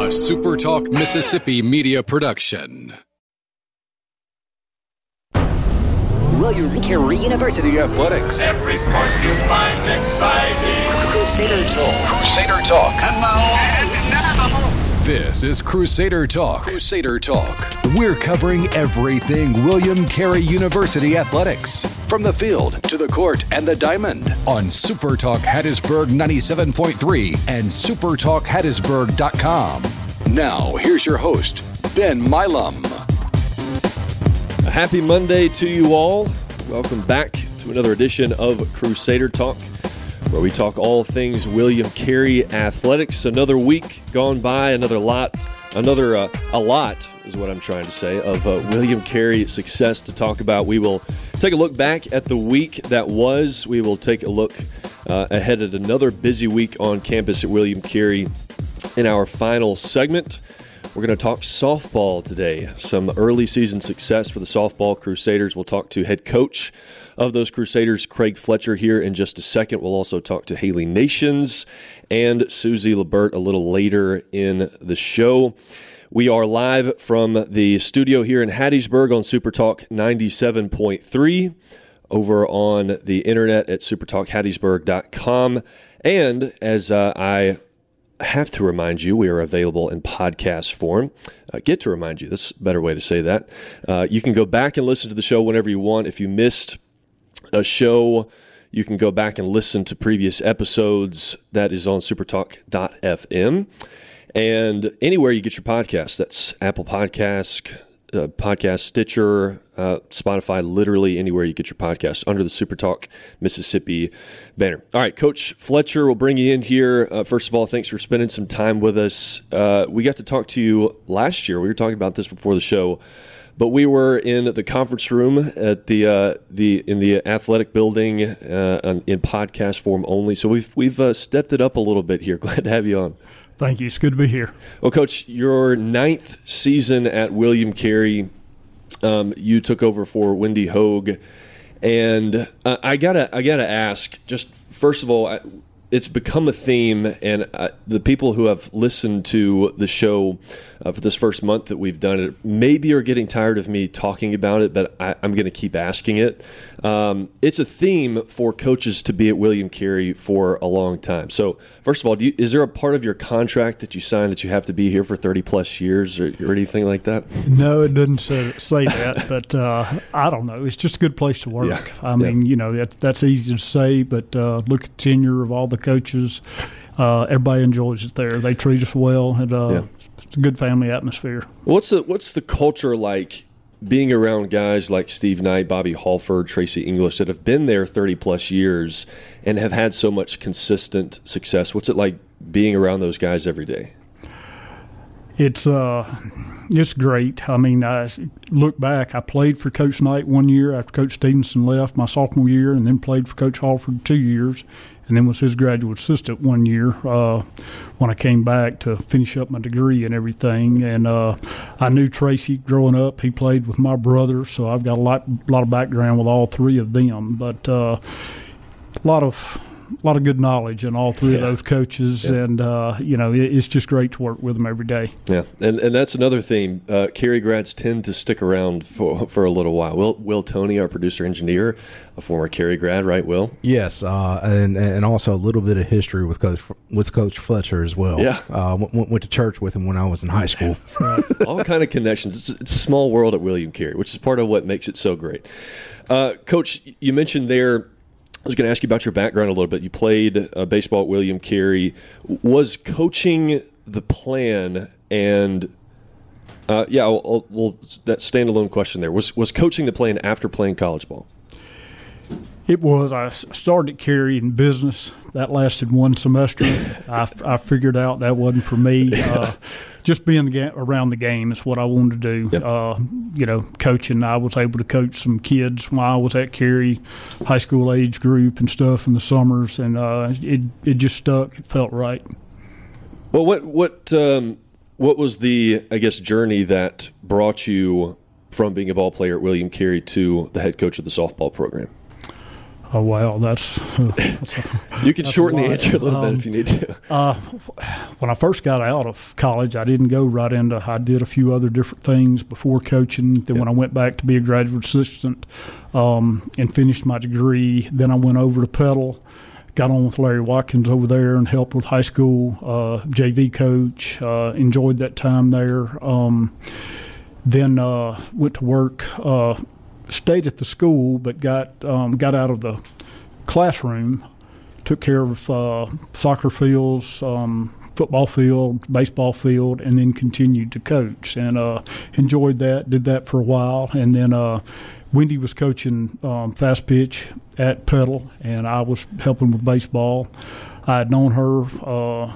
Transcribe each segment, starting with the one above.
SuperTalk Mississippi media production. William Carey University Athletics. Every sport you find exciting. Crusader Talk. Crusader Talk. And now, This is Crusader Talk. Crusader Talk. We're covering everything William Carey University Athletics. From the field to the court and the diamond on SuperTalk Hattiesburg 97.3 and SuperTalkHattiesburg.com. Now, here's your host, Ben Milam. A happy Monday to you all. Welcome back to another edition of Crusader Talk, where we talk all things William Carey Athletics. Another week gone by, a lot is what I'm trying to say, of William Carey success to talk about. We will take a look back at the week that was. We will take a look ahead at another busy week on campus at William Carey in our final segment. We're going to talk softball today. Some early season success for the softball Crusaders. We'll talk to head coach of those Crusaders, Craig Fletcher, here in just a second. We'll also talk to Haley Nations and Susie Libert a little later in the show. We are live from the studio here in Hattiesburg on SuperTalk 97.3, over on the internet at supertalkhattiesburg.com. And as I have to remind you, we are available in podcast form. Get to remind you, that's a better way to say that. You can go back and listen to the show whenever you want. If you missed a show, you can go back and listen to previous episodes. That is on supertalk.fm. And anywhere you get your podcasts, that's Apple Podcasts, Podcast Stitcher, Spotify, literally anywhere you get your podcasts under the SuperTalk Mississippi banner. All right, Coach Fletcher, we'll bring you in here. First of all, thanks for spending some time with us. We got to talk to you last year. We were talking about this before the show, but we were in the conference room at the athletic building in podcast form only. So we've stepped it up a little bit here. Glad to have you on. Thank you. It's good to be here. Well, Coach, your 9th season at William Carey, you took over for Wendy Hogue, and I gotta ask. Just first of all, it's become a theme, and the people who have listened to the show for this first month that we've done it maybe are getting tired of me talking about it, but I'm going to keep asking it. It's a theme for coaches to be at William Carey for a long time. So, first of all, is there a part of your contract that you signed that you have to be here for 30-plus years or anything like that? No, it doesn't say that, but I don't know. It's just a good place to work. Yeah. I mean, that's easy to say, but look at the tenure of all the coaches. Everybody enjoys it there. They treat us well, and it's a good family atmosphere. What's the culture like being around guys like Steve Knight, Bobby Halford, Tracy English that have been there 30-plus years and have had so much consistent success? What's it like being around those guys every day? It's great. I mean, I look back, I played for Coach Knight 1 year after Coach Stevenson left my sophomore year, and then played for Coach Halford 2 years, and then was his graduate assistant 1 year when I came back to finish up my degree and everything. And I knew Tracy growing up. He played with my brother, so I've got a lot of background with all three of them. But a lot of good knowledge in all three of those coaches, and it's just great to work with them every day. Yeah, and that's another theme. Carey grads tend to stick around for a little while. Will Toney, our producer engineer, a former Carey grad, right? Will? Yes, and also a little bit of history with Coach Fletcher as well. Yeah, went to church with him when I was in high school. Right. All kind of connections. It's a small world at William Carey, which is part of what makes it so great. Coach, you mentioned there. I was going to ask you about your background a little bit. You played baseball at William Carey. Was coaching the plan? And that standalone question there. Was coaching the plan after playing college ball? It was. I started at Carey in business. That lasted one semester. I figured out that wasn't for me. Just being around the game is what I wanted to do. Yep. Coaching. I was able to coach some kids while I was at Carey, high school age group and stuff in the summers, and it just stuck. It felt right. Well, what was the, I guess, journey that brought you from being a ball player at William Carey to the head coach of the softball program? Oh, wow. You can shorten the answer a little bit if you need to. When I first got out of college, I didn't go right into – I did a few other different things before coaching. Then when I went back to be a graduate assistant and finished my degree, then I went over to Petal, got on with Larry Watkins over there and helped with high school JV coach, enjoyed that time there. Then went to work stayed at the school, but got out of the classroom, took care of soccer fields, football field, baseball field, and then continued to coach. And enjoyed that, did that for a while. And then Wendy was coaching fast pitch at Petal, and I was helping with baseball. I had known her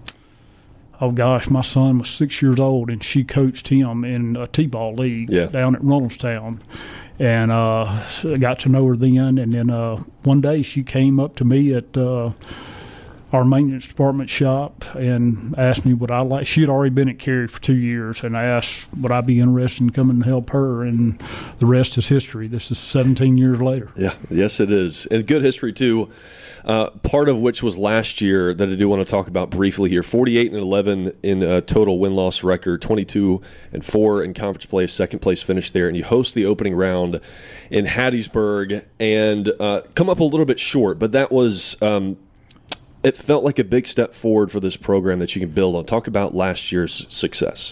my son was 6 years old, and she coached him in a T-ball league down at Reynoldstown. And I got to know her then. And then one day she came up to me at our maintenance department shop and asked me would I like – she had already been at Cary for 2 years, and I asked would I be interested in coming and help her, and the rest is history. This is 17 years later. Yeah, yes it is. And good history too. Part of which was last year that I do want to talk about briefly here. 48-11 in total win-loss record, 22-4 in conference play, second place finish there, and you host the opening round in Hattiesburg and come up a little bit short, but that was it felt like a big step forward for this program that you can build on. Talk about last year's success.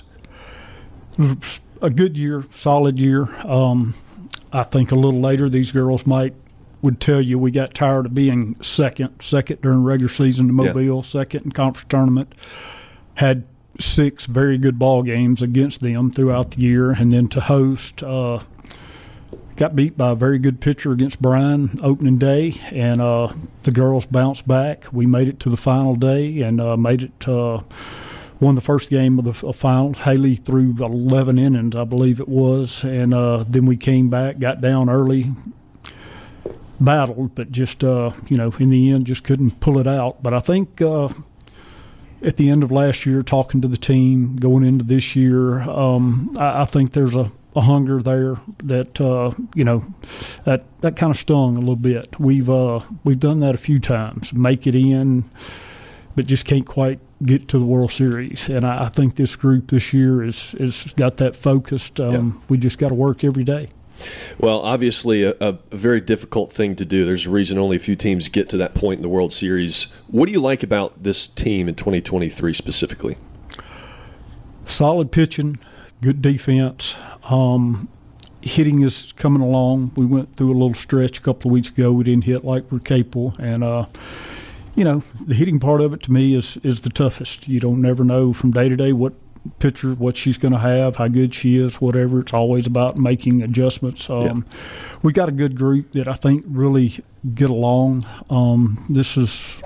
A good year, solid year. I think a little later these girls would tell you we got tired of being second during regular season to Mobile, second in conference tournament. Had 6 very good ball games against them throughout the year, and then to host, got beat by a very good pitcher against Bryan opening day, and the girls bounced back. We made it to the final day and made it won the first game of the final. Haley threw 11 innings, I believe it was, and then we came back, got down early, battled, but just in the end just couldn't pull it out. But I think at the end of last year, talking to the team going into this year, I think there's a hunger there that that kind of stung a little bit. We've done that a few times, make it in, but just can't quite get to the World Series. And I think this group this year is got that focused. We just got to work every day. Well, obviously a very difficult thing to do. There's a reason only a few teams get to that point in the World Series. What do you like about this team in 2023 specifically? Solid pitching, good defense. Hitting is coming along. We went through a little stretch a couple of weeks ago. We didn't hit like we're capable. And, the hitting part of it to me is the toughest. You don't never know from day to day what pitcher, what she's going to have, how good she is, whatever. It's always about making adjustments. We got a good group that I think really get along. This is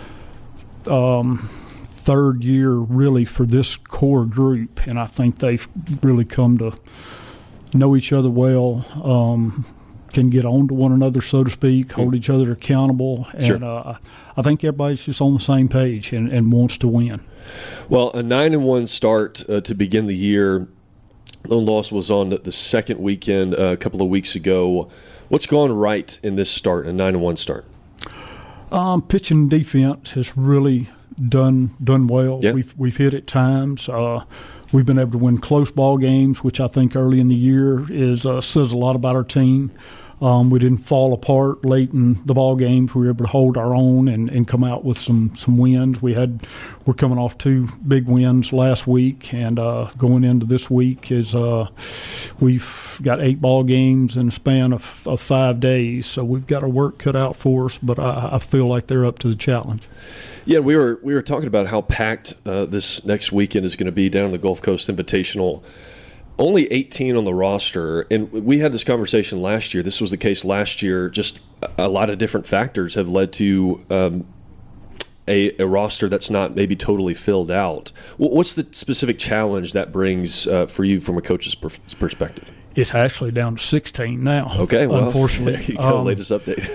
third year really for this core group, and I think they've really come to know each other well, can get on to one another, so to speak, hold each other accountable, and I think everybody's just on the same page and wants to win. Well, a 9-1 start to begin the year. Lone Loss was on the second weekend a couple of weeks ago. What's gone right in this start, a 9-1 start? Pitching and defense has really done well. Yeah. We've hit at times. We've been able to win close ball games, which I think early in the year says a lot about our team. We didn't fall apart late in the ball games. We were able to hold our own and come out with some wins. We're coming off 2 big wins last week, and going into this week is we've got 8 ball games in a span of 5 days. So we've got our work cut out for us, but I feel like they're up to the challenge. Yeah, we were talking about how packed this next weekend is going to be down in the Gulf Coast Invitational. Only 18 on the roster, and we had this conversation last year. This was the case last year. Just a lot of different factors have led to a roster that's not maybe totally filled out. What's the specific challenge that brings for you from a coach's perspective? It's actually down to 16 now. Okay, well, unfortunately, there you go, latest update.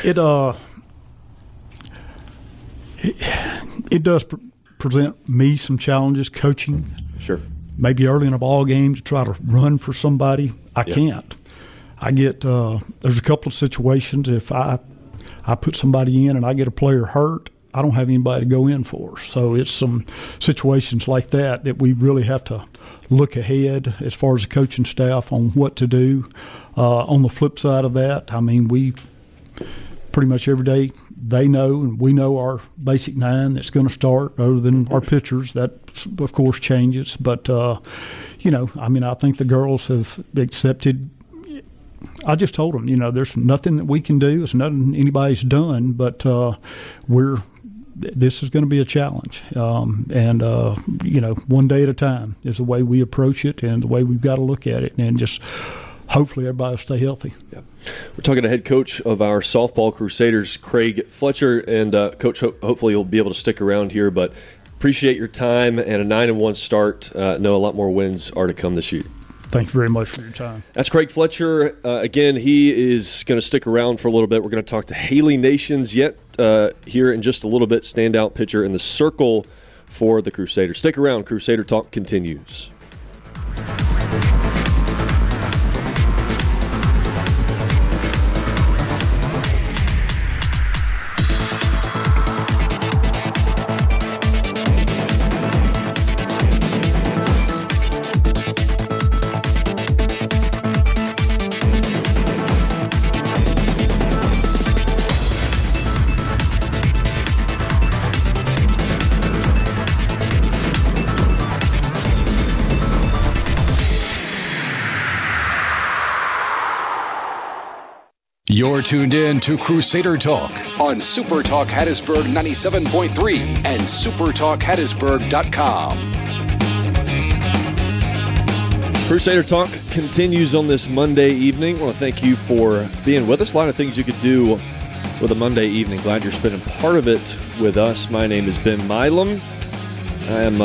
It does present me some challenges coaching. Sure. Maybe early in a ball game to try to run for somebody. I can't. I get there's a couple of situations if I I put somebody in and I get a player hurt, I don't have anybody to go in for. So it's some situations like that we really have to look ahead as far as the coaching staff on what to do. On the flip side of that, I mean, we pretty much every day they know and we know our basic nine that's going to start other than our pitchers. That, of course, changes. But, I mean, I think the girls have accepted. I just told them, there's nothing that we can do. It's nothing anybody's done, but this is going to be a challenge. One day at a time is the way we approach it and the way we've got to look at it, and just hopefully everybody will stay healthy. Yeah. We're talking to head coach of our softball Crusaders, Craig Fletcher, and Coach, hopefully you'll be able to stick around here, but appreciate your time and a 9-1 start. Know a lot more wins are to come this year. Thank you very much for your time. That's Craig Fletcher. Again, he is going to stick around for a little bit. We're going to talk to Haley Nations here in just a little bit, standout pitcher in the circle for the Crusaders. Stick around. Crusader Talk continues. You're tuned in to Crusader Talk on Super Talk Hattiesburg 97.3 and supertalkhattiesburg.com. Crusader Talk continues on this Monday evening. I want to thank you for being with us. A lot of things you could do with a Monday evening. Glad you're spending part of it with us. My name is Ben Milam. I am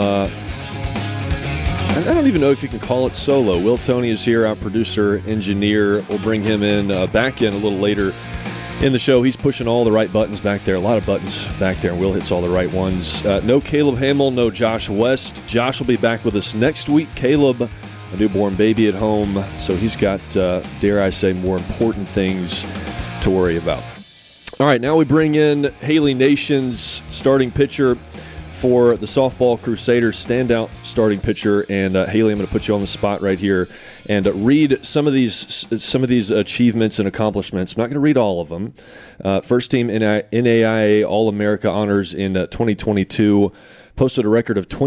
I don't even know if you can call it solo. Will Tony is here, our producer, engineer. We'll bring him back in a little later in the show. He's pushing all the right buttons back there. A lot of buttons back there, and Will hits all the right ones. No Caleb Hamill, no Josh West. Josh will be back with us next week. Caleb, a newborn baby at home, so he's got, dare I say, more important things to worry about. All right, now we bring in Haley Nations, starting pitcher for the softball Crusaders, standout starting pitcher. And Haley, I'm going to put you on the spot right here and read some of these achievements and accomplishments. I'm not going to read all of them. First team NAIA All-America honors in 2022, posted a record of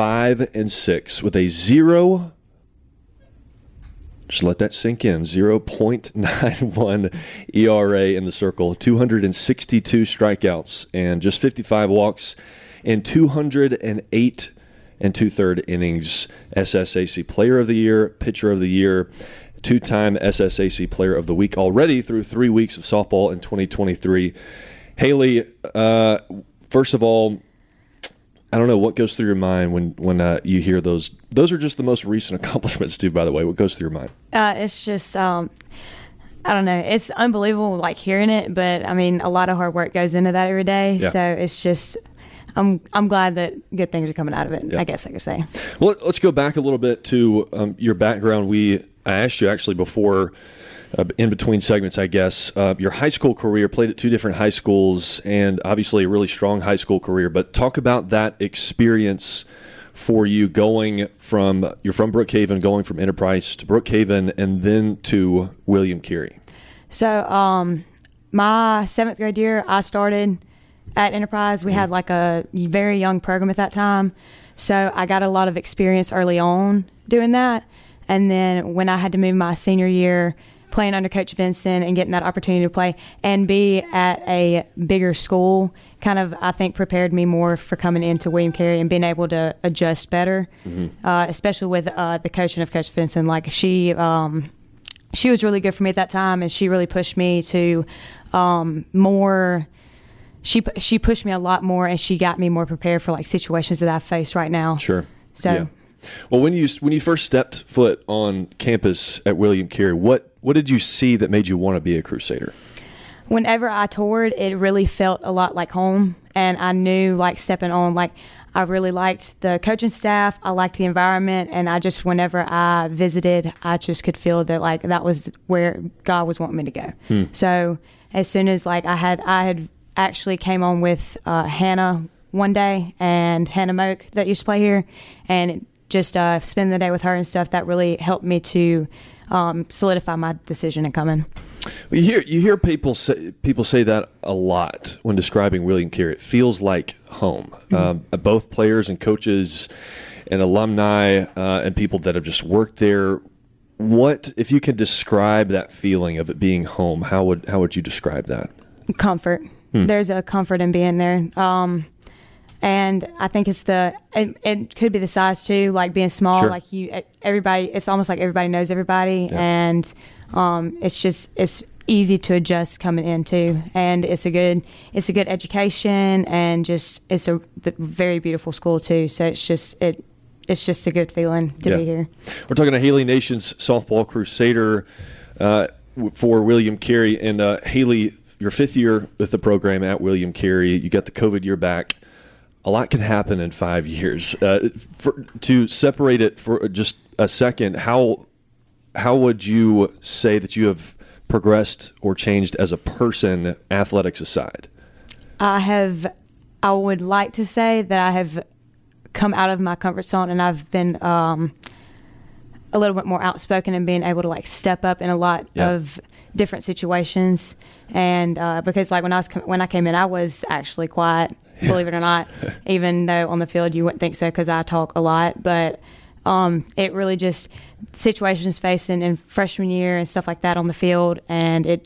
25-6 with a 0. Just let that sink in. 0.91 ERA in the circle, 262 strikeouts, and just 55 walks in 208 2/3 innings. SSAC Player of the Year, Pitcher of the Year, two-time SSAC Player of the Week already through 3 weeks of softball in 2023. Haley, first of all, I don't know what goes through your mind when you hear those. Those are just the most recent accomplishments, too, by the way. What goes through your mind? It's just, I don't know. It's unbelievable, like, hearing it, but, I mean, a lot of hard work goes into that every day. Yeah. So it's just, I'm glad that good things are coming out of it, yeah. I guess I could say. Well, let's go back a little bit to your background. I asked you actually before, in between segments, I guess, your high school career, played at two different high schools, and obviously a really strong high school career. But talk about that experience for you you're from Brookhaven, going from Enterprise to Brookhaven, and then to William Carey. So my 7th grade year, I started at Enterprise. We had like a very young program at that time. So I got a lot of experience early on doing that. And then when I had to move my senior year, playing under Coach Vincent and getting that opportunity to play and be at a bigger school kind of, I think, prepared me more for coming into William Carey and being able to adjust better, especially with the coaching of Coach Vincent. Like, she was really good for me at that time, and she really pushed me to more. She pushed me a lot more, and she got me more prepared for like situations that I face right now. Sure. So. Yeah. Well, when you first stepped foot on campus at William Carey, what did you see that made you want to be a Crusader? Whenever I toured, it really felt a lot like home, and I knew, like, stepping on, like, I really liked the coaching staff, I liked the environment, and I just, whenever I visited, I just could feel that, like, that was where God was wanting me to go. So as soon as like I had actually came on with Hannah one day, and Hannah Moak that used to play here, and just spending the day with her and stuff, that really helped me to solidify my decision in coming. Well, you hear people say that a lot when describing William Carey. It feels like home. Both players and coaches and alumni and people that have just worked there. What, if you can describe that feeling of it being home, how would you describe that? Comfort. There's a comfort in being there. And I think it could be the size too, like being small, Sure. like everybody, it's almost like everybody knows everybody. Yeah. And it's easy to adjust coming in too. And it's a good education, and just, it's a very beautiful school too. So it's just a good feeling to be here. We're talking to Haley Nations, softball crusader for William Carey. And Haley, your 5th year with the program at William Carey, you got the COVID year back. A lot can happen in 5 years. To separate it for just a second, how would you say that you have progressed or changed as a person, athletics aside? I would like to say that I have come out of my comfort zone, and I've been a little bit more outspoken and being able to like step up in a lot of different situations. And because like when I came in, I was actually quiet, believe it or not, even though on the field you wouldn't think so because I talk a lot. But it really just situations facing in freshman year and stuff like that on the field, and it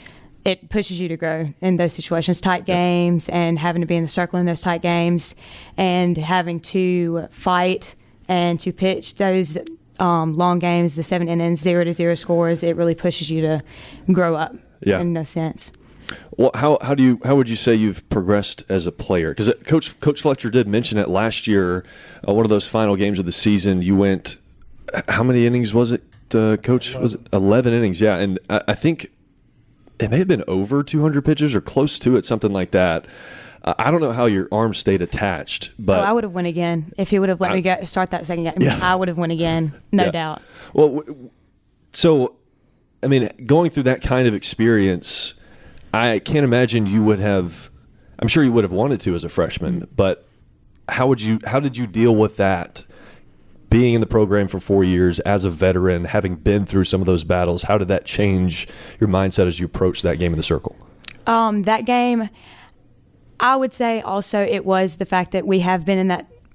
pushes you to grow in those situations, tight games, and having to be in the circle in those tight games, and having to fight and to pitch those long games, the 7 innings, 0-0 scores. It really pushes you to grow up in a sense. Well, how would you say you've progressed as a player? Because Coach Fletcher did mention it last year. One of those final games of the season, you went. How many innings was it, Coach? 11. Was it 11 innings? Yeah, and I think it may have been over 200 pitches or close to it, something like that. I don't know how your arm stayed attached, but I would have won again if he would have let me start that second game. Yeah. I would have won again, no doubt. Well, so I mean, going through that kind of experience, I can't imagine you would have. I'm sure you would have wanted to as a freshman, but how did you deal with that? Being in the program for 4 years as a veteran, having been through some of those battles, how did that change your mindset as you approached that game in the circle? That game, I would say also it was the fact that we have been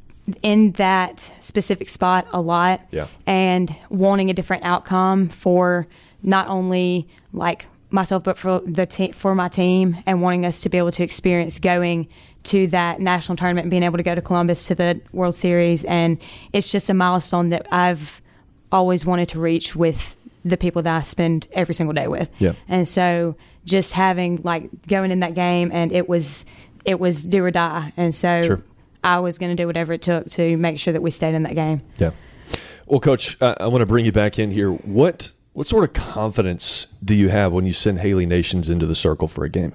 in that specific spot a lot, and wanting a different outcome for not only like myself but for my team, and wanting us to be able to experience going to that national tournament and being able to go to Columbus to the World Series. And it's just a milestone that I've always wanted to reach with the people that I spend every single day with. Yeah. And so just having like going in that game, and it was do or die. And so I was going to do whatever it took to make sure that we stayed in that game. Yeah. Well, Coach, I want to bring you back in here. What sort of confidence do you have when you send Haley Nations into the circle for a game?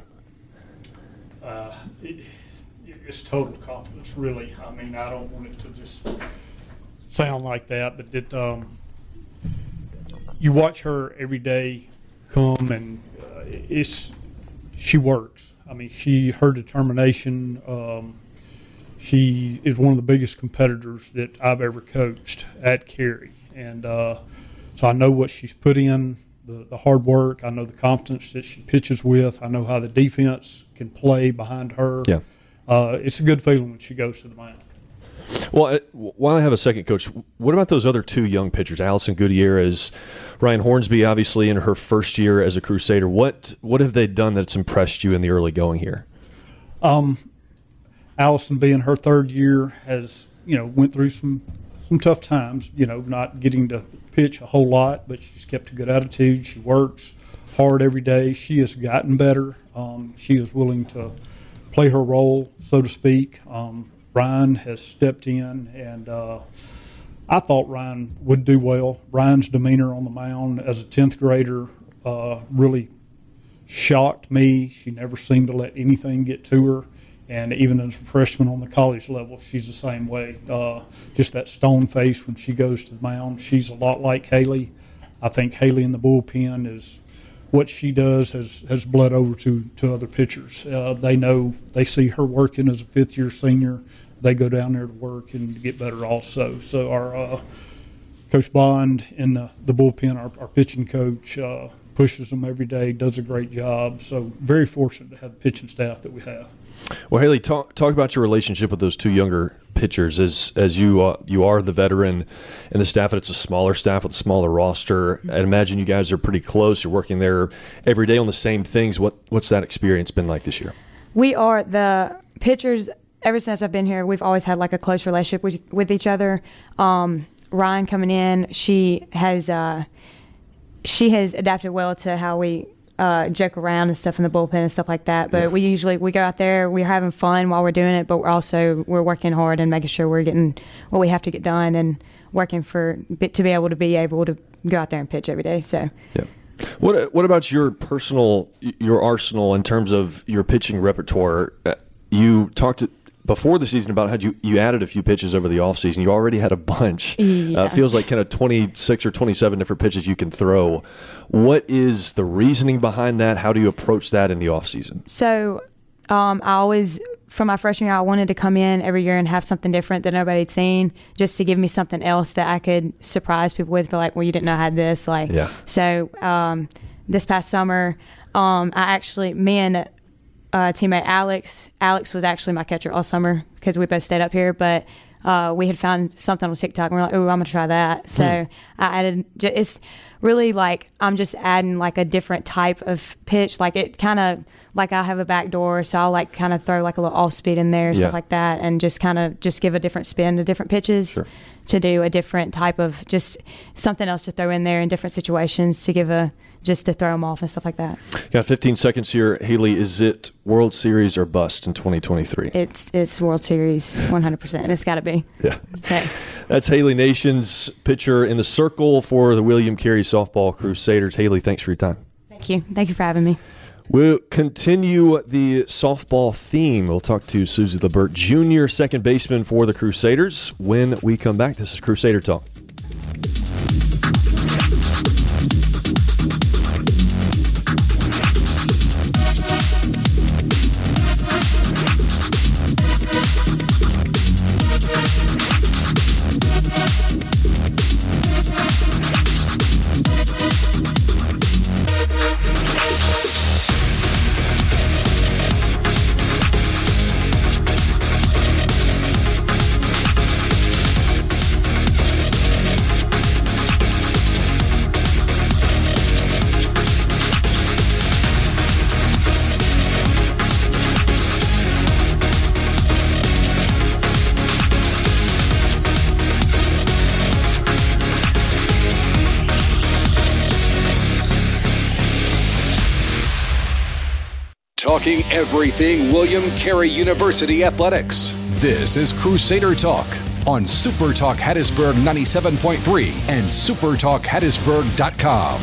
It's total confidence, really. I mean, I don't want it to just sound like that, but you watch her every day come, and she works. I mean, her determination. She is one of the biggest competitors that I've ever coached at Carey, and so I know what she's put in, the hard work. I know the confidence that she pitches with. I know how the defense can play behind her. Yeah. It's a good feeling when she goes to the mound. Well, while I have a second, Coach, what about those other two young pitchers, Allison Gutierrez, Ryan Hornsby, obviously in her first year as a Crusader? What have they done that's impressed you in the early going here? Allison, being her third year, has went through some tough times. Not getting to pitch a whole lot, but she's kept a good attitude. She works hard every day. She has gotten better. She is willing to play her role, so to speak. Ryan has stepped in, and I thought Ryan would do well. Ryan's demeanor on the mound as a 10th grader really shocked me. She never seemed to let anything get to her, and even as a freshman on the college level, she's the same way. Just that stone face when she goes to the mound. She's a lot like Haley. I think Haley in the bullpen is what she does has bled over to other pitchers. They see her working as a fifth-year senior. They go down there to work and get better also. So our Coach Bond in the bullpen, our pitching coach, pushes them every day, does a great job. So very fortunate to have the pitching staff that we have. Well, Haley, talk about your relationship with those two younger pitchers. As you are the veteran and the staff, and it's a smaller staff with a smaller roster. I imagine you guys are pretty close. You're working there every day on the same things. What's that experience been like this year? We are the pitchers. Ever since I've been here, we've always had like a close relationship with each other. Ryan coming in, she has adapted well to how we joke around and stuff in the bullpen and stuff like that. But we go out there, we're having fun while we're doing it, but we're working hard and making sure we're getting what we have to get done and working to be able to go out there and pitch every day. So. Yeah. What about your arsenal in terms of your pitching repertoire? You talked before the season about how you added a few pitches over the offseason. You already had a bunch. Yeah. Feels like kind of 26 or 27 different pitches you can throw. What is the reasoning behind that? How do you approach that in the offseason? So I always, from my freshman year, I wanted to come in every year and have something different that nobody had seen, just to give me something else that I could surprise people with. Be like, well, you didn't know I had this. So this past summer, me and teammate Alex was actually my catcher all summer because we both stayed up here, but we had found something on TikTok and we're like, oh, I'm gonna try that. So I added, it's really like I'm just adding like a different type of pitch, like it kind of like I have a back door, so I'll like kind of throw like a little off speed in there, stuff like that, and just kind of give a different spin to different pitches. To do a different type of just something else to throw in there in different situations just to throw them off and stuff like that. Got 15 seconds here. Haley, is it World Series or bust in 2023? It's World Series 100%. It's got to be. Yeah. So. That's Haley Nations, pitcher in the circle for the William Carey Softball Crusaders. Haley, thanks for your time. Thank you. Thank you for having me. We'll continue the softball theme. We'll talk to Susie LeBert, junior second baseman for the Crusaders, when we come back. This is Crusader Talk. Talking everything William Carey University athletics. This is Crusader Talk on Super Talk Hattiesburg 97.3 and supertalkhattiesburg.com.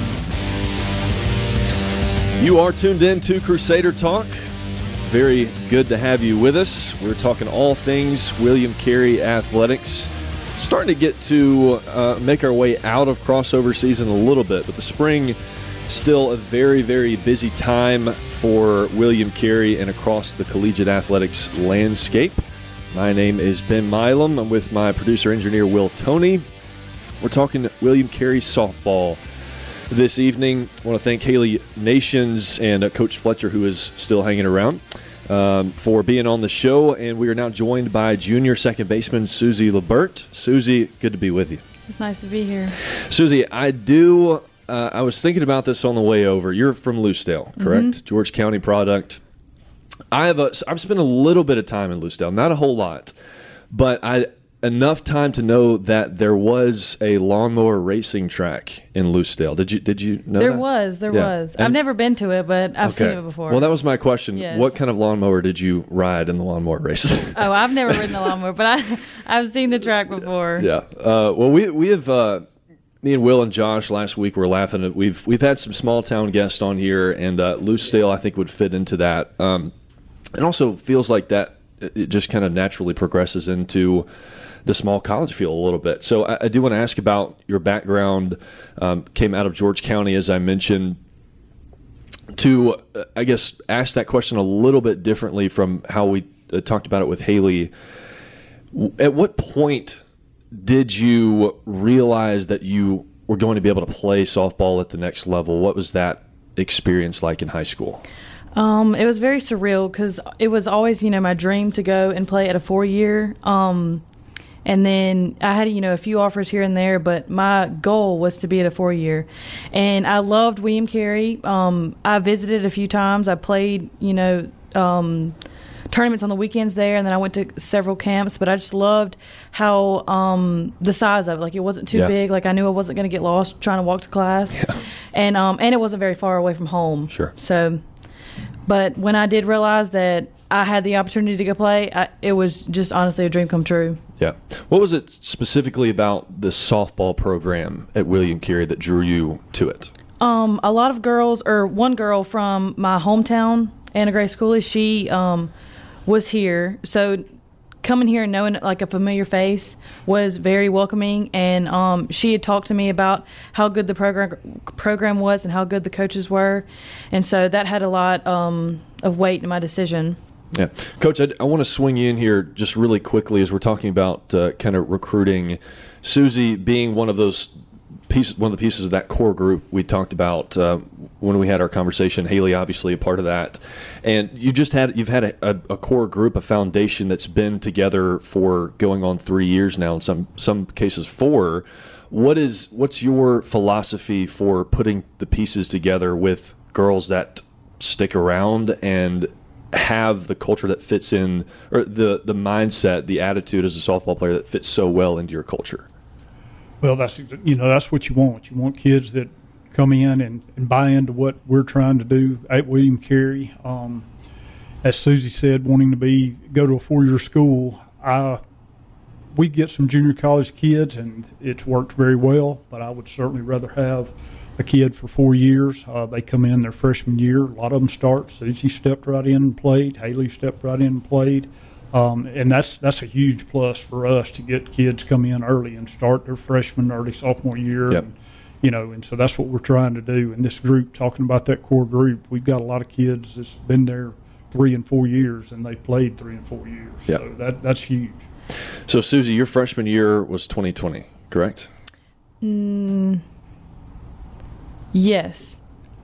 You are tuned in to Crusader Talk. Very good to have you with us. We're talking all things William Carey athletics. Starting to get to make our way out of crossover season a little bit, but the spring still a very, very busy time for William Carey and across the collegiate athletics landscape. My name is Ben Milam. I'm with my producer-engineer, Will Toney. We're talking William Carey softball this evening. I want to thank Haley Nations and Coach Fletcher, who is still hanging around, for being on the show. And we are now joined by junior second baseman Susie LeBert. Susie, good to be with you. It's nice to be here. Susie, I was thinking about this on the way over. You're from Lucedale, correct? Mm-hmm. George County product. I've spent a little bit of time in Lucedale, not a whole lot, but enough time to know that there was a lawnmower racing track in Lucedale. Did you know there that? There was. I've never been to it, but I've seen it before. Well, that was my question. Yes. What kind of lawnmower did you ride in the lawnmower races? Oh, I've never ridden a lawnmower, but I've seen the track before. Yeah. Well, we have. Me and Will and Josh last week were laughing at we've had some small town guests on here, and Lucedale I think would fit into that. It also feels like that it just kind of naturally progresses into the small college field a little bit. So I do want to ask about your background. Came out of George County, as I mentioned. to, I guess, ask that question a little bit differently from how we talked about it with Haley, at what point did you realize that you were going to be able to play softball at the next level? What was that experience like in high school? It was very surreal because it was always, my dream to go and play at a 4-year. And then I had, a few offers here and there, but my goal was to be at a 4-year. And I loved William Carey. I visited a few times. I played, tournaments on the weekends there, and then I went to several camps. But I just loved how the size of it, like it wasn't too big. Like I knew I wasn't going to get lost trying to walk to class, and it wasn't very far away from home. Sure. So, but when I did realize that I had the opportunity to go play, it was just honestly a dream come true. Yeah. What was it specifically about the softball program at William Carey that drew you to it? A lot of girls, or one girl from my hometown, Anna Grace Cooley, she was here. So coming here and knowing like a familiar face was very welcoming. And she had talked to me about how good the program was and how good the coaches were. And so that had a lot of weight in my decision. Yeah. Coach, I want to swing you in here just really quickly as we're talking about kind of recruiting. Susie being one of those pieces, one of the pieces of that core group we talked about when we had our conversation. Haley, obviously, a part of that. And you've had a core group, a foundation that's been together for going on 3 years now, in some cases 4. What's your philosophy for putting the pieces together with girls that stick around and have the culture that fits in, or the mindset, the attitude as a softball player that fits so well into your culture? Well, that's what you want. You want kids that come in and buy into what we're trying to do at William Carey. As Susie said, wanting to go to a 4-year school, we get some junior college kids, and it's worked very well, but I would certainly rather have a kid for 4 years. They come in their freshman year. A lot of them start. Susie stepped right in and played. Haley stepped right in and played. And that's a huge plus for us to get kids come in early and start their freshman, early sophomore year. Yep. And so that's what we're trying to do. And this group, talking about that core group, we've got a lot of kids that's been there 3 and 4 years, and they played 3 and 4 years. Yep. So that's huge. So, Susie, your freshman year was 2020, correct? Yes.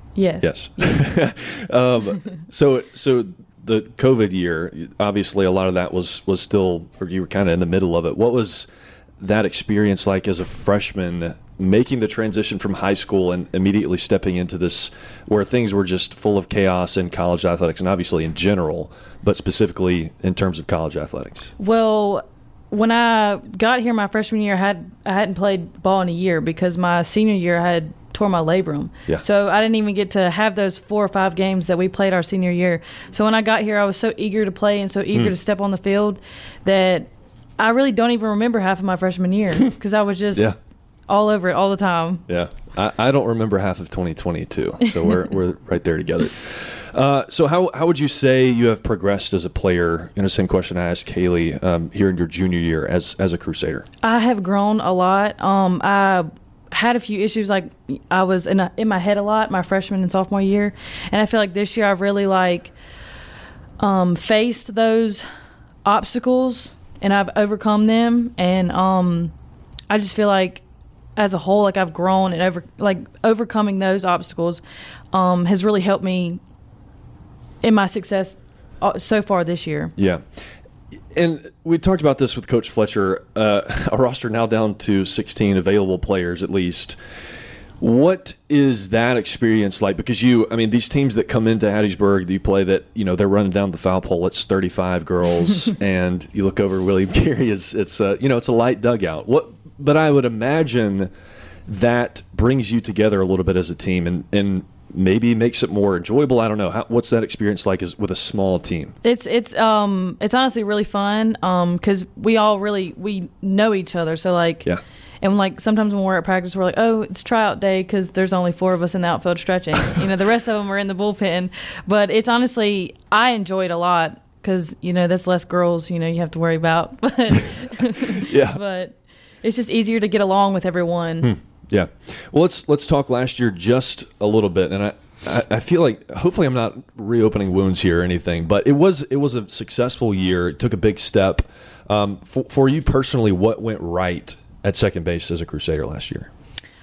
So the COVID year, obviously a lot of that was still, or you were kind of in the middle of it. What was that experience like as a freshman, making the transition from high school and immediately stepping into this where things were just full of chaos in college athletics, and obviously in general, but specifically in terms of college athletics? Well, when I got here my freshman year, I hadn't played ball in a year because my senior year I had tore my labrum. Yeah. So I didn't even get to have those 4 or 5 games that we played our senior year. So when I got here, I was so eager to play and so eager to step on the field that I really don't even remember half of my freshman year because I was just all over it all the time. Yeah. I don't remember half of 2022, so we're right there together. So how would you say you have progressed as a player? In the same question I asked Haley here in your junior year as a Crusader. I have grown a lot. I had a few issues, like I was in my head a lot my freshman and sophomore year, and I feel like this year I've really faced those obstacles and I've overcome them, and I just feel like as a whole, like I've grown, and overcoming those obstacles has really helped me in my success so far this year. Yeah. And we talked about this with Coach Fletcher, a roster now down to 16 available players at least. What is that experience like? Because these teams that come into Hattiesburg that you play, that they're running down the foul pole, it's 35 girls, and you look over William Carey, it's a light dugout. But I would imagine that brings you together a little bit as a team, and maybe makes it more enjoyable. I don't know. What's that experience like with a small team? It's honestly really fun because we know each other. So and sometimes when we're at practice, we're like, oh, it's tryout day because there's only 4 of us in the outfield stretching. The rest of them are in the bullpen. But it's honestly, I enjoy it a lot because that's less girls you have to worry about. But but it's just easier to get along with everyone. Yeah. Well, let's talk last year just a little bit. And I feel like hopefully I'm not reopening wounds here or anything, but it was a successful year. It took a big step. For you personally, what went right at second base as a Crusader last year?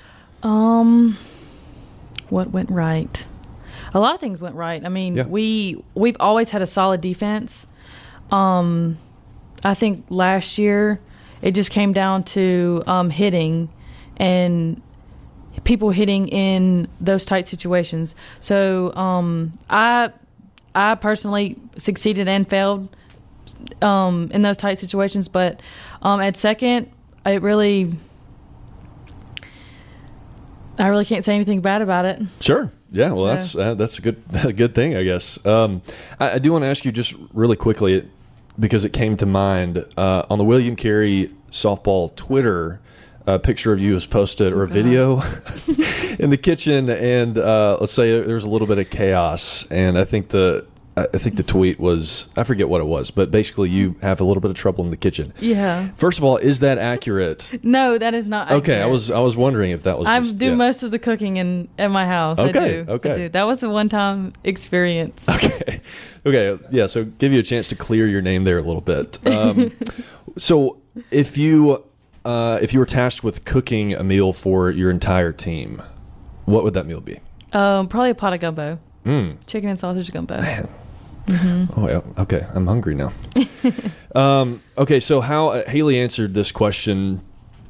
What went right? A lot of things went right. I mean, we've always had a solid defense. I think last year it just came down to hitting and people hitting in those tight situations. So I personally succeeded and failed in those tight situations, but at second, I really can't say anything bad about it. Sure. Yeah. Well, that's a good thing, I guess. I do want to ask you just really quickly, because it came to mind on the William Carey softball Twitter. A picture of you was posted, or a video in the kitchen, and let's say there's a little bit of chaos, and I think the tweet was, I forget what it was, but basically you have a little bit of trouble in the kitchen. Yeah. First of all, is that accurate? No, that is not accurate. Okay, I was wondering if that was. I do most of the cooking at my house. Okay, I do. That was a one-time experience. Okay. Yeah. So give you a chance to clear your name there a little bit. So if you were tasked with cooking a meal for your entire team, what would that meal be? Probably a pot of gumbo. Chicken and sausage gumbo. Man. Mm-hmm. Oh, yeah. Okay. I'm hungry now. Okay. So how Haley answered this question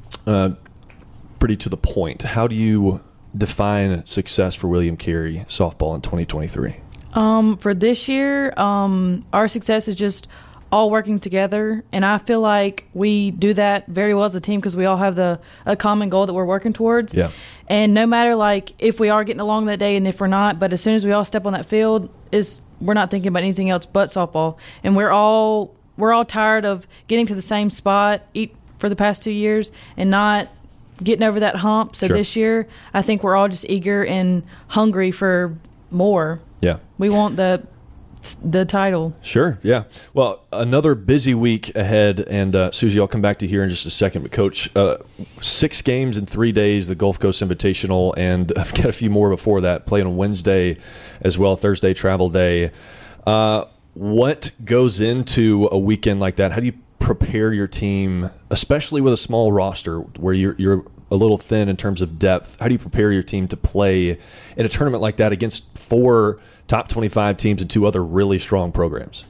pretty to the point. How do you define success for William Carey softball in 2023? For this year, our success is just all working together, and I feel like we do that very well as a team because we all have a common goal that we're working towards. Yeah. And no matter like if we are getting along that day and if we're not, but as soon as we all step on that field, we're not thinking about anything else but softball, and we're all tired of getting to the same spot for the past 2 years and not getting over that hump. So This year, I think we're all just eager and hungry for more. Yeah. We want the title. Sure, yeah. Well, another busy week ahead, and Susie, I'll come back to you here in just a second. But Coach, 6 games in 3 days, the Gulf Coast Invitational, and I've got a few more before that, playing on Wednesday as well, Thursday travel day. What goes into a weekend like that? How do you prepare your team, especially with a small roster where you're a little thin in terms of depth? How do you prepare your team to play in a tournament like that against 4 top 25 teams and 2 other really strong programs?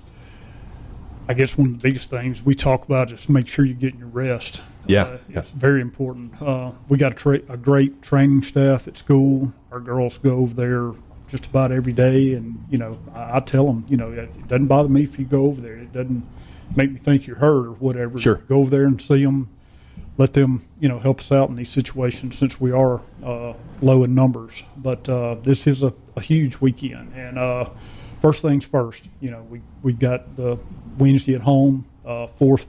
I guess one of the biggest things we talk about is make sure you're getting your rest. Yeah. It's very important. We got a great training staff at school. Our girls go over there just about every day, and, I tell them, it doesn't bother me if you go over there. It doesn't make me think you're hurt or whatever. Sure. Go over there and see them. Let them, help us out in these situations since we are low in numbers. But this is a huge weekend. And first things first, we got the Wednesday at home, fourth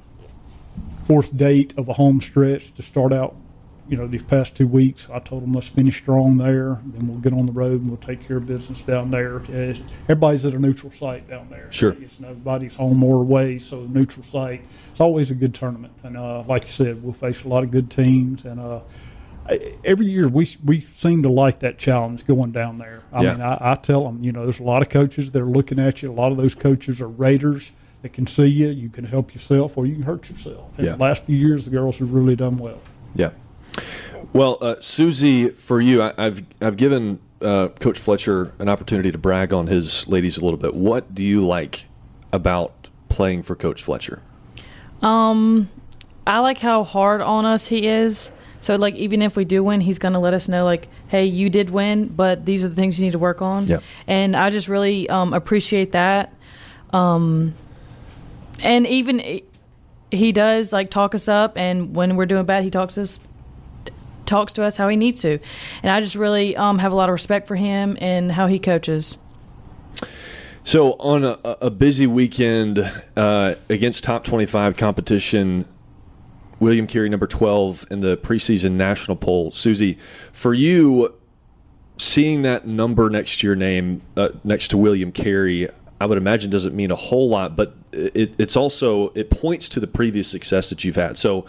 date of a home stretch to start out, these past 2 weeks. I told them let's finish strong there. Then we'll get on the road and we'll take care of business down there. Everybody's at a neutral site down there. Sure. Nobody's home or away, so neutral site. It's always a good tournament. And like you said, we'll face a lot of good teams. And every year we seem to like that challenge going down there. I mean, I tell them, there's a lot of coaches that are looking at you. A lot of those coaches are raiders that can see you. You can help yourself or you can hurt yourself. And the last few years, the girls have really done well. Yeah. Well, Susie, for you, I've given Coach Fletcher an opportunity to brag on his ladies a little bit. What do you like about playing for Coach Fletcher? I like how hard on us he is. So, like, even if we do win, he's going to let us know, like, hey, you did win, but these are the things you need to work on. Yep. And I just really appreciate that. And even he does, like, talk us up, and when we're doing bad, he talks to us how he needs to. And I just really have a lot of respect for him and how he coaches. So on a busy weekend against top 25 competition, William Carey number 12 in the preseason national poll, Susie, for you, seeing that number next to your name, next to William Carey, I would imagine doesn't mean a whole lot, but it points to the previous success that you've had. So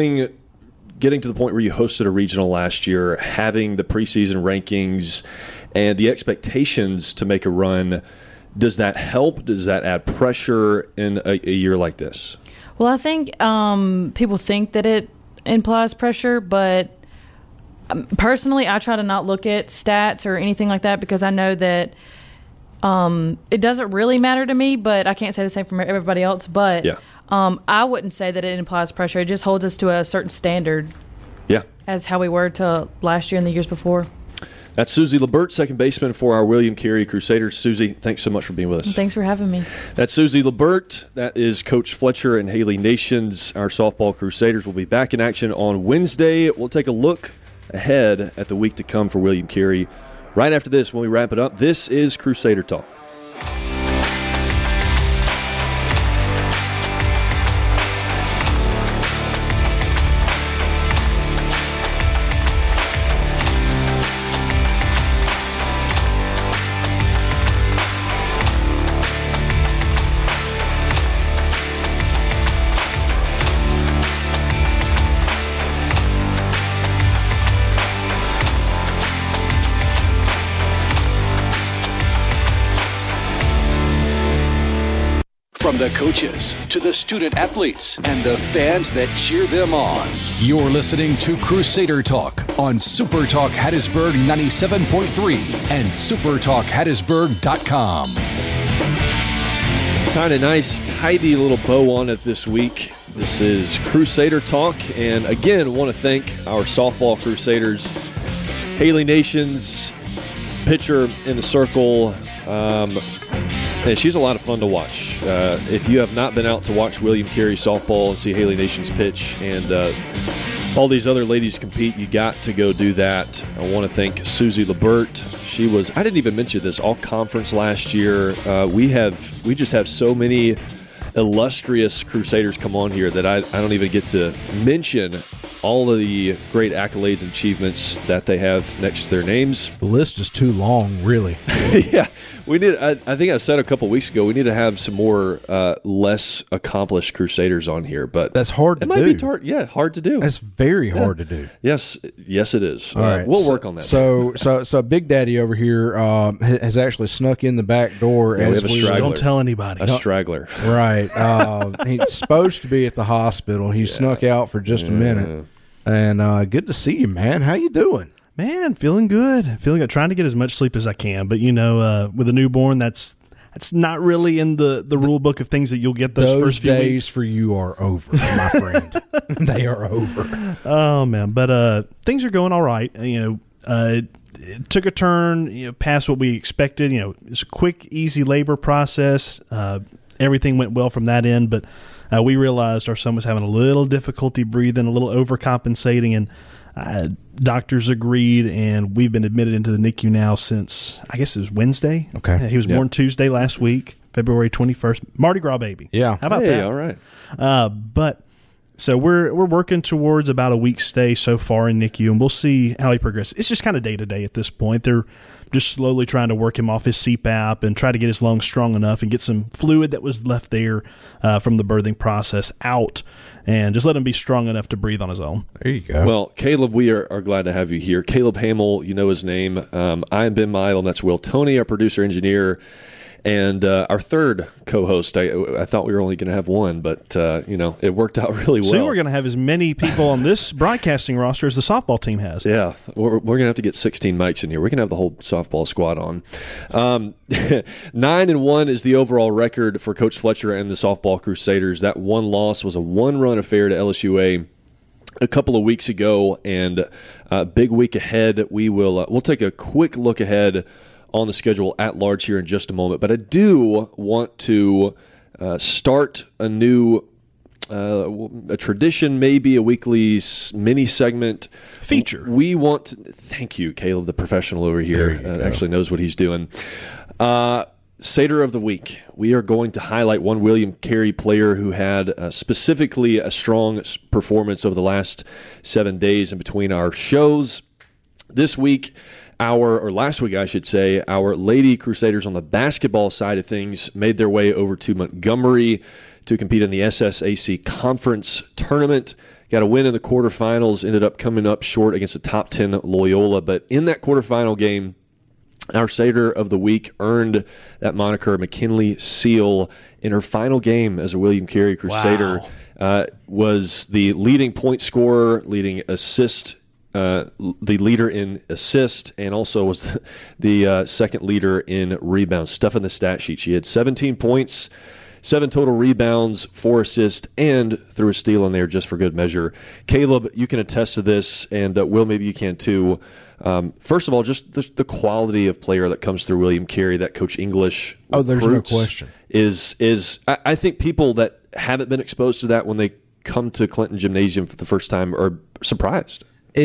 getting to the point where you hosted a regional last year, having the preseason rankings, and the expectations to make a run. Does that help? Does that add pressure in a year like this? Well, I think people think that it implies pressure, but personally, I try to not look at stats or anything like that because I know that it doesn't really matter to me, but I can't say the same for everybody else. But I wouldn't say that it implies pressure. It just holds us to a certain standard as how we were to last year and the years before. That's Susie Labert, second baseman for our William Carey Crusaders. Susie, thanks so much for being with us. Thanks for having me. That's Susie Labert. That is Coach Fletcher and Haley Nations. Our softball Crusaders will be back in action on Wednesday. We'll take a look ahead at the week to come for William Carey right after this when we wrap it up. This is Crusader Talk. From the coaches to the student athletes and the fans that cheer them on. You're listening to Crusader Talk on Super Talk Hattiesburg 97.3 and supertalkhattiesburg.com. Tied a nice, tidy little bow on it this week. This is Crusader Talk, and again, want to thank our softball Crusaders, Haley Nations, pitcher in the circle. And she's a lot of fun to watch. If you have not been out to watch William Carey softball and see Haley Nations pitch and all these other ladies compete, you got to go do that. I want to thank Susie Labert. She was, I didn't even mention this, all conference last year. We just have so many illustrious Crusaders come on here that I don't even get to mention all of the great accolades and achievements that they have next to their names. The list is too long, really. Yeah, we need. I think I said a couple weeks ago we need to have some more less accomplished Crusaders on here, but that's hard to do. It might be hard to do. That's very hard to do. Yes, it is. All right, we'll work on that. So Big Daddy over here has actually snuck in the back door. Yeah, as we have a straggler. Don't tell anybody. A straggler, right? He's supposed to be at the hospital. He snuck out for just a minute. And good to see you, man. How you doing? Man, feeling good. Trying to get as much sleep as I can. But, with a newborn, that's not really in the rule book of things that you'll get those first few days weeks. For you are over, my friend. They are over. Oh, man. But things are going all right. It took a turn past what we expected. It's a quick, easy labor process. Everything went well from that end, but we realized our son was having a little difficulty breathing, a little overcompensating, and doctors agreed, and we've been admitted into the NICU now since, I guess it was Wednesday. Okay. He was born Tuesday last week, February 21st. Mardi Gras baby. Yeah. How about that? All right. But so we're working towards about a week's stay so far in NICU, and we'll see how he progresses. It's just kind of day-to-day at this point. They're just slowly trying to work him off his CPAP and try to get his lungs strong enough and get some fluid that was left there from the birthing process out and just let him be strong enough to breathe on his own. There you go. Well, Caleb, we are glad to have you here. Caleb Hamill, you know his name. I am Ben Mile, that's Will Toney, our producer-engineer. And our third co-host, I thought we were only going to have one, but, it worked out really well. Soon we're going to have as many people on this broadcasting roster as the softball team has. Yeah, we're going to have to get 16 mics in here. We can have the whole softball squad on. 9-1 is the overall record for Coach Fletcher and the softball Crusaders. That one loss was a one-run affair to LSUA a couple of weeks ago, and big week ahead. We'll take a quick look ahead on the schedule at large here in just a moment. But I do want to start a new a tradition, maybe a weekly mini segment feature. We want to thank you, Caleb, the professional over here, actually knows what he's doing. Satyr of the Week. We are going to highlight one William Carey player who had specifically a strong performance over the last 7 days in between our shows. This week, last week, I should say, our Lady Crusaders on the basketball side of things made their way over to Montgomery to compete in the SSAC Conference Tournament. Got a win in the quarterfinals, ended up coming up short against a top 10 Loyola. But in that quarterfinal game, Our Satyr of the Week earned that moniker, McKinley Seal, in her final game as a William Carey Crusader. Wow. Was the leading point scorer, leading assist, the leader in assist, and also was the second leader in rebounds. Stuff in the stat sheet. She had 17 points, 7 total rebounds, 4 assists, and threw a steal in there just for good measure. Caleb, you can attest to this, and Will, maybe you can too. First of all, just the quality of player that comes through William Carey, that Coach English there's no question. Is I think people that haven't been exposed to that when they come to Clinton Gymnasium for the first time are surprised.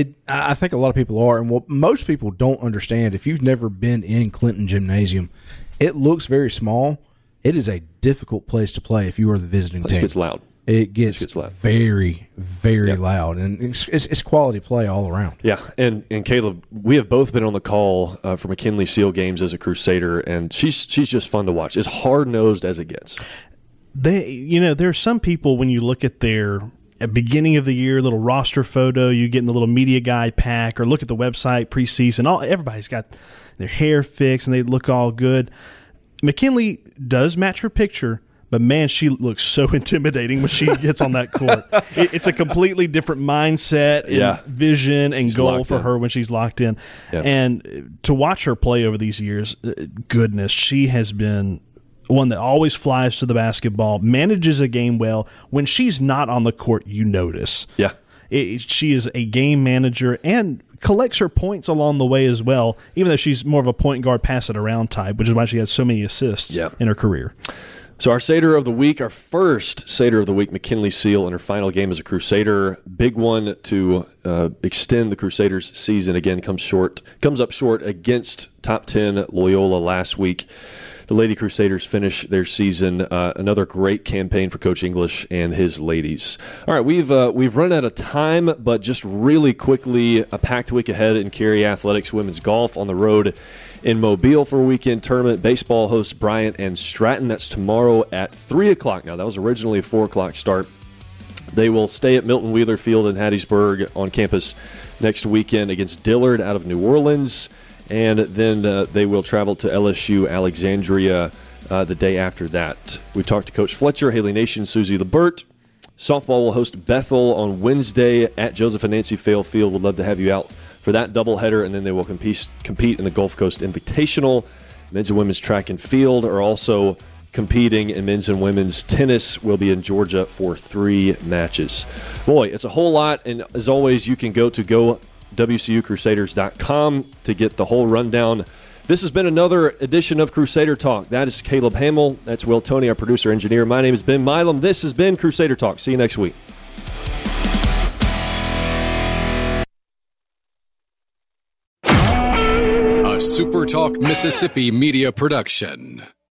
I think a lot of people are, and what most people don't understand, if you've never been in Clinton Gymnasium, it looks very small. It is a difficult place to play if you are the visiting team. It gets loud. It gets loud. Very, very loud, and it's quality play all around. Yeah, and Caleb, we have both been on the call for McKinley Seal games as a Crusader, and she's just fun to watch. As hard-nosed as it gets. There are some people, when you look at their beginning of the year little roster photo, you get in the little media guide pack, or look at the website preseason. Everybody's got their hair fixed and they look all good. McKinley does match her picture, but man, she looks so intimidating when she gets on that court. It's a completely different mindset and vision and goal for her when she's locked in. Yeah. And to watch her play over these years, goodness, she has been one that always flies to the basketball, manages a game well. When she's not on the court, you notice. Yeah. She is a game manager and collects her points along the way as well, even though she's more of a point guard, pass it around type, which is why she has so many assists in her career. So our Satyr of the Week, our first Satyr of the Week, McKinley Seal, in her final game as a Crusader. Big one to extend the Crusaders' season. Again, comes up short against top 10 Loyola last week. The Lady Crusaders finish their season. Another great campaign for Coach English and his ladies. All right, we've run out of time, but just really quickly, a packed week ahead in Carey Athletics. Women's golf on the road in Mobile for a weekend tournament. Baseball hosts Bryant and Stratton. That's tomorrow at 3 o'clock. Now, that was originally a 4 o'clock start. They will stay at Milton Wheeler Field in Hattiesburg on campus next weekend against Dillard out of New Orleans. And then they will travel to LSU Alexandria the day after that. We talked to Coach Fletcher, Haley Nation, Susie LeBert. Softball will host Bethel on Wednesday at Joseph and Nancy Fail Field. Would love to have you out for that doubleheader. And then they will compete in the Gulf Coast Invitational. Men's and women's track and field are also competing, and men's and women's tennis will be in Georgia for 3 matches. Boy, it's a whole lot. And as always, you can go to WCUCrusaders.com to get the whole rundown. This has been another edition of Crusader Talk. That is Caleb Hamill. That's Will Tony, our producer engineer. My name is Ben Milam. This has been Crusader Talk. See you next week. A SuperTalk Mississippi media production.